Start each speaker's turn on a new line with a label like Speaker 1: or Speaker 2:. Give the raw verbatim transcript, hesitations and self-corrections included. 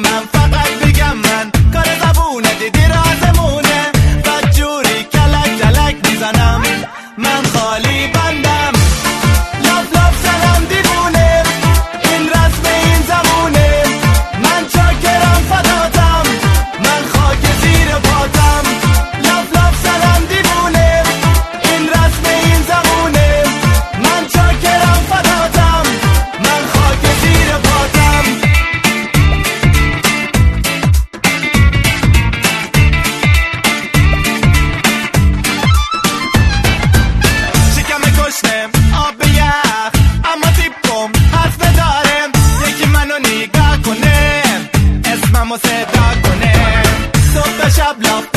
Speaker 1: من فقط بگم من کار زبونه دیدی رازمونه بدجوری کلک کلک میزنم من خالی بندم لب لب سلام دیوونه این رسم این زمونه من چاکرم فداتم من خاک زیر پاتم لب لب سلام دیوونه این رسم این زمونه من چاکرم فداتم من خاک زیر پاتم شکم گشنه آب یخ اما تیپم حرف ندارم یکی منو نگاه کنه اسممو صدا کنه صبح شب لاف